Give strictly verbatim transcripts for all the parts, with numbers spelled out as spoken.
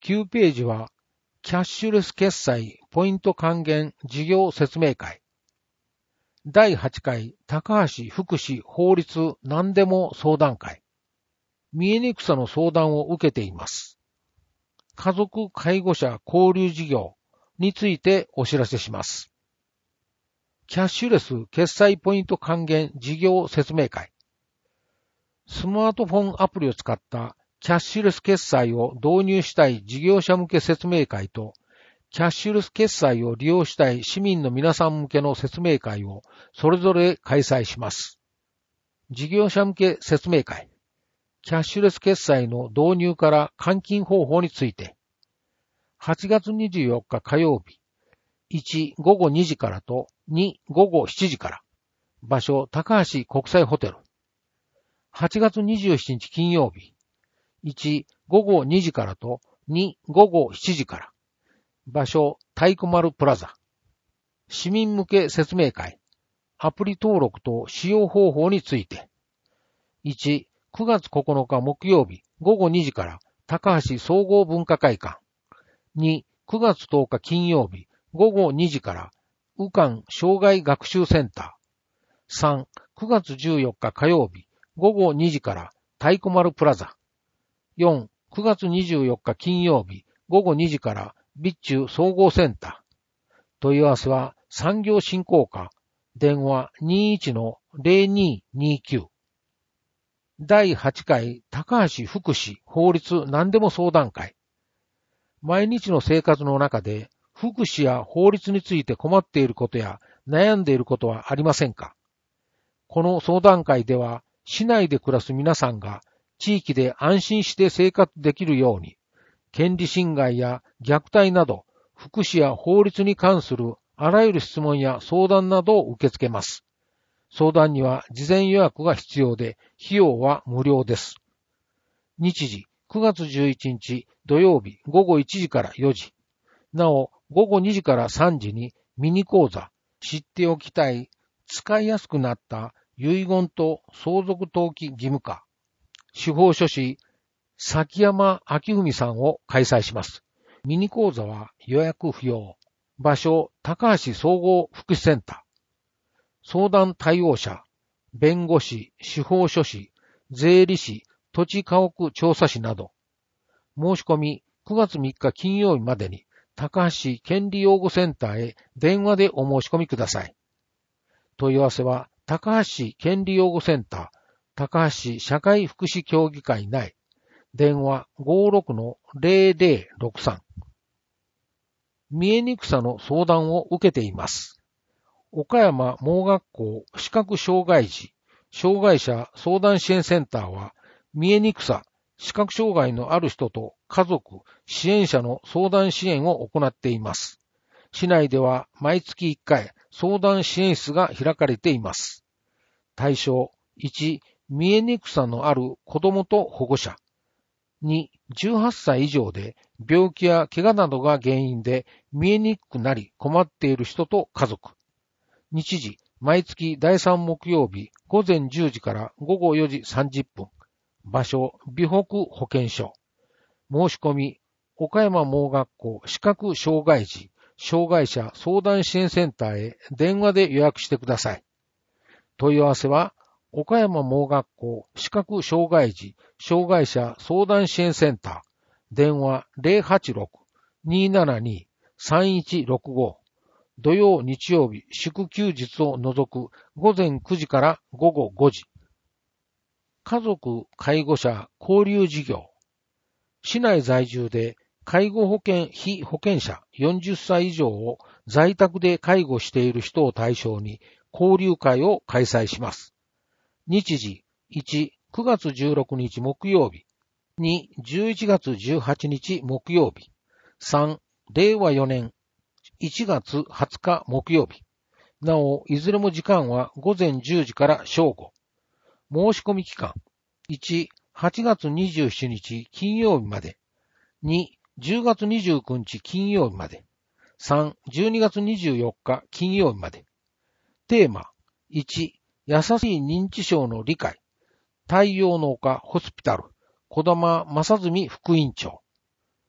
きゅうページは、キャッシュレス決済ポイント還元事業説明会。だいはちかい高橋福祉法律何でも相談会。見えにくさの相談を受けています。家族介護者交流事業についてお知らせします。キャッシュレス決済ポイント還元事業説明会。スマートフォンアプリを使ったキャッシュレス決済を導入したい事業者向け説明会と、キャッシュレス決済を利用したい市民の皆さん向けの説明会をそれぞれ開催します。事業者向け説明会。キャッシュレス決済の導入から換金方法について。はちがつにじゅうよっか火曜日。いちごごにじからとにごごしちじから。場所高橋国際ホテル。はちがつにじゅうしちにち金曜日。いちごごにじからとにごごしちじから。場所太鼓丸プラザ。市民向け説明会。アプリ登録と使用方法について。いちくがつここのか木曜日ごごにじから高橋総合文化会館。にくがつとおか金曜日ごごにじから宇館障害学習センター。さんくがつじゅうよっか火曜日ごごにじから太鼓丸プラザ。よんくがつにじゅうよっか金曜日ごごにじから備中総合センター。問い合わせは産業振興課。電話 にいちのぜろににきゅう。だいはちかい高橋福祉法律何でも相談会。毎日の生活の中で福祉や法律について困っていることや悩んでいることはありませんか？この相談会では市内で暮らす皆さんが地域で安心して生活できるように、権利侵害や虐待など福祉や法律に関するあらゆる質問や相談などを受け付けます。相談には事前予約が必要で、費用は無料です。日時、くがつじゅういちにち土曜日ごごいちじからよじ。なお、ごごにじからさんじにミニ講座、知っておきたい、使いやすくなった遺言と相続登記義務化、司法書士、崎山明文さんを開催します。ミニ講座は予約不要。場所、高橋総合福祉センター。相談対応者、弁護士、司法書士、税理士、土地家屋調査士など。申し込みくがつみっか金曜日までに高橋市権利擁護センターへ電話でお申し込みください。問い合わせは高橋市権利擁護センター、高橋市社会福祉協議会内、電話 ごろくのぜろぜろろくさん。見えにくさの相談を受けています。岡山盲学校視覚障害児障害者相談支援センターは、見えにくさ、視覚障害のある人と家族、支援者の相談支援を行っています。市内では毎月いっかい相談支援室が開かれています。対象いち、見えにくさのある子どもと保護者。に、じゅうはっさい以上で病気や怪我などが原因で見えにくくなり困っている人と家族。日時、毎月だいさん木曜日ごぜんじゅうじからごごよじさんじゅっぷん。場所、美北保健所。申し込み、岡山盲学校視覚障害児障害者相談支援センターへ電話で予約してください。問い合わせは、岡山盲学校視覚障害児障害者相談支援センター。電話 ぜろはちろく にーななにー さんいちろくご。土曜日曜日祝休日を除くごぜんくじからごごごじ。家族介護者交流事業。市内在住で介護保険被保険者よんじゅっさい以上を在宅で介護している人を対象に交流会を開催します。日時いち、くがつじゅうろくにち木曜日。に、じゅういちがつじゅうはちにち木曜日。さん、れいわよねんいちがつはつか木曜日。なお、いずれも時間はごぜんじゅうじから正午。申し込み期間。いち、はちがつにじゅうしちにち金曜日まで。に、じゅうがつにじゅうくにち金曜日まで。さん、じゅうにがつにじゅうよっか金曜日まで。テーマ。いち、優しい認知症の理解。太陽の丘ホスピタル。児玉正純副院長。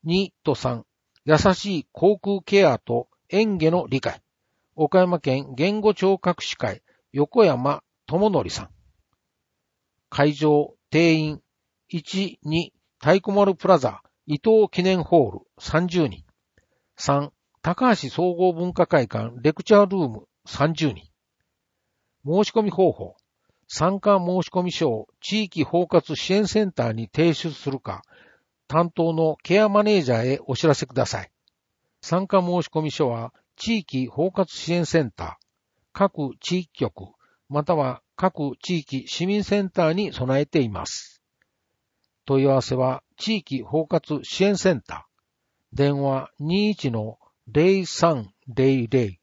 にとさん、優しい航空ケアと園芸の理解。岡山県言語聴覚士会横山智則さん。会場、定員、いち、に、太鼓丸プラザ、伊東記念ホールさんじゅうにん。さん、高橋総合文化会館レクチャールームさんじゅうにん。申し込み方法。参加申込書を地域包括支援センターに提出するか、担当のケアマネージャーへお知らせください。参加申込書は地域包括支援センター、各地域局、または各地域市民センターに備えています。問い合わせは地域包括支援センター、電話 にじゅういちのゼロさんゼロゼロ